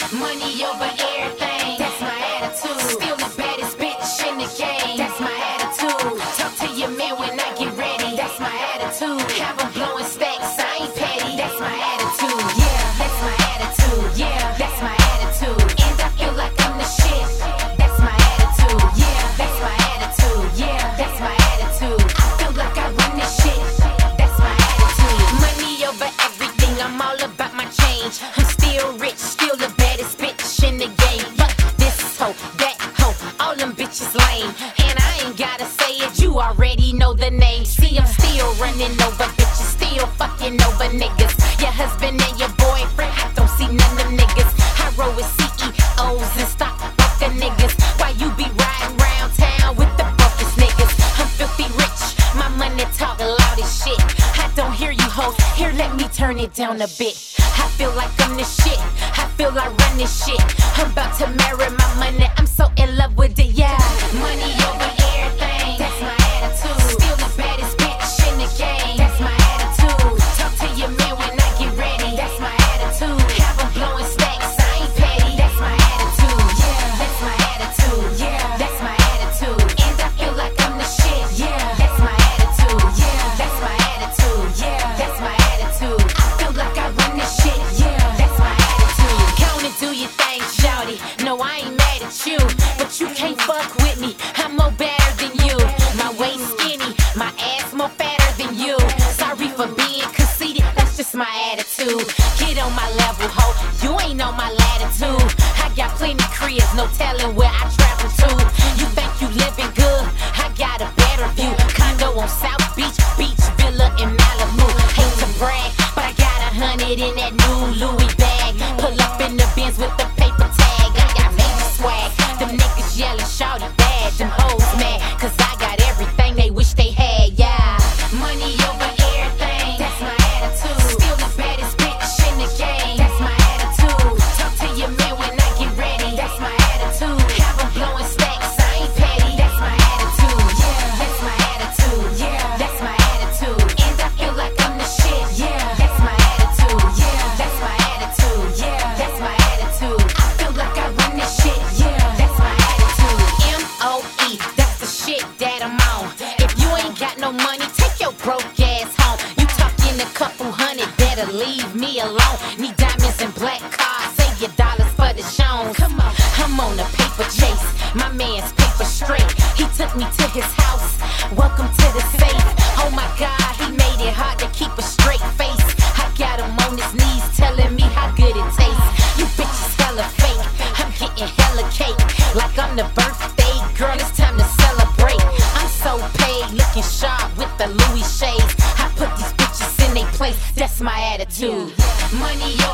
Money over everything, that's my attitude. Still the baddest bitch in the game, that's my attitude. Talk to your man when I get ready, that's my attitude. Have 'em blowing stacks, I ain't petty, that's my attitude. Yeah, that's my attitude. Yeah, that's my attitude. And I feel like I'm the shit, that's my attitude. Yeah, that's my attitude. Yeah, that's my attitude. I feel like I run this shit, that's my attitude. Money over everything, I'm all about my change. I'm still rich, still the baddest bitch in the game. Fuck this hoe, that hoe, all them bitches lame. And I ain't gotta say it, you already know the name. See, I'm still running over bitches, still fucking over niggas. Your husband and your boyfriend, I don't see none of them niggas. I roll with CEOs and stock broker niggas. Why you be riding round town with the brokest niggas? I'm filthy rich, my money talk loud as shit. I don't hear you hoes, here let me turn it down a bit. I feel like I'm the shit, I feel I run this shit. I'm about to marry my money, I'm so in love with it, yeah. Money over everything, that's my attitude. Still the baddest bitch in the game, that's my attitude. Talk to your man when I get ready, that's my attitude. Have 'em blowing stacks, I ain't petty, that's my attitude. Yeah, that's my attitude. Yeah, that's my attitude. And I feel like I'm the shit. Yeah, that's my attitude. Yeah, that's my attitude. Yeah, that's my attitude. I feel like I run this shit. Yeah, that's my attitude. Count and do your thing, shawty. No, I ain't mad at you, but you can't fuck with me. I'm more better than you. My waist skinny, my ass more fatter than you. Sorry for being conceited, that's just my attitude. Get on my level, ho. You ain't on my latitude. I got plenty cribs, no telling where I travel to. You think you living good? I got a better view. Condo on South Beach, beach villa in Malibu. Hate to brag, but I got 100 in that new Louis bag. Pull up in the Benz with the paper tag. I got major swag. Them niggas yelling, shawty bad. Them hoes mad, cause I got everything they wish they had, yeah. Money over everything, that's my attitude. Still the baddest bitch in the game, that's my attitude. Talk to your man when I get ready, that's my attitude. Have 'em blowing stacks, I ain't petty, that's my attitude. Yeah, that's my attitude. Yeah, that's my attitude. And I feel like I'm the shit. Yeah, that's my attitude. Yeah, that's my attitude. Yeah, that's my attitude. I feel like I run this shit. Yeah, that's my attitude. MOE, that's the shit that I'm on. If you ain't got no money, take your broke ass home. You talking a couple hundred, better leave me alone. Need diamonds and black cars, save your dollars for the shows. Come on, I'm on a paper chase, my man's paper straight. He took me to his house, welcome to the safe. Oh my God, he made it hard to keep a straight face. I got him on his knees telling me how good it tastes. You bitches hella fake, I'm getting hella cake. Like I'm the birthday girl, it's time to celebrate. I'm so paid, looking sharp with the Louis shades. I put these bitches in their place, that's my attitude. Money